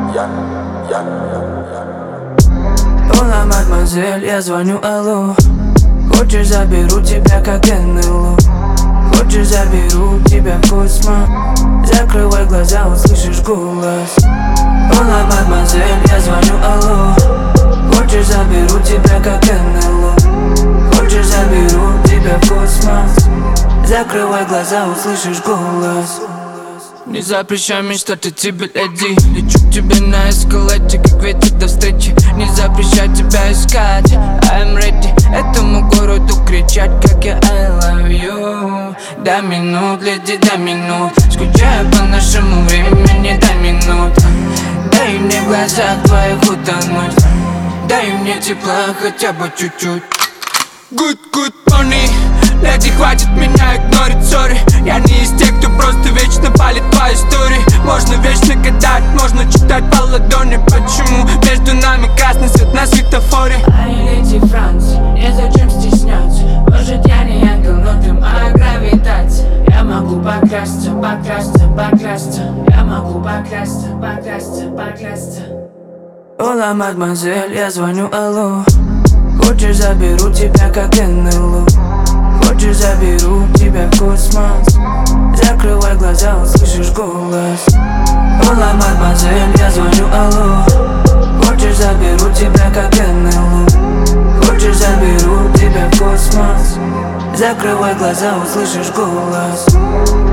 Ола, мадемуазель, я звоню, алло. Хочешь, заберу тебя как НЛО. Хочешь, заберу тебя в космос. Закрывай глаза, услышишь голос. Ола, мадемуазель, я звоню, алло. Хочешь, заберу тебя как НЛО. Хочешь, заберу тебя в космос. Закрывай глаза, услышишь голос. Не запрещай мечтать о тебе, леди. Лечу к тебе на эскалате, как ветер до встречи. Не запрещай тебя искать, I'm ready. Этому городу кричать, как я I love you. Дай минут, леди, дай минут. Скучаю по нашему времени, дай минут. Дай мне в глазах твоих утонуть. Дай мне тепла хотя бы чуть-чуть. Good money. Леди, хватит меня игнорить, сори. Я не из тех, кто просто вечно палит по истории. Можно вечно гадать, можно читать по ладони. Почему между нами красный свет на светофоре? Ай, леди Франции, незачем стесняться. Может, я не ангел, но ты моя гравитация. Я могу поклясться, поклясться, поклясться. Я могу поклясться, поклясться, поклясться. Ола, мадемуазель, я звоню, алло. Хочешь, заберу тебя как НЛО. Хочешь, заберу тебя в космос. Закрывай глаза, услышишь голос. Ола, мадемуазель, я звоню, алло. Хочешь, заберу тебя как НЛО. Хочешь, заберу тебя в космос. Закрывай глаза, услышишь голос.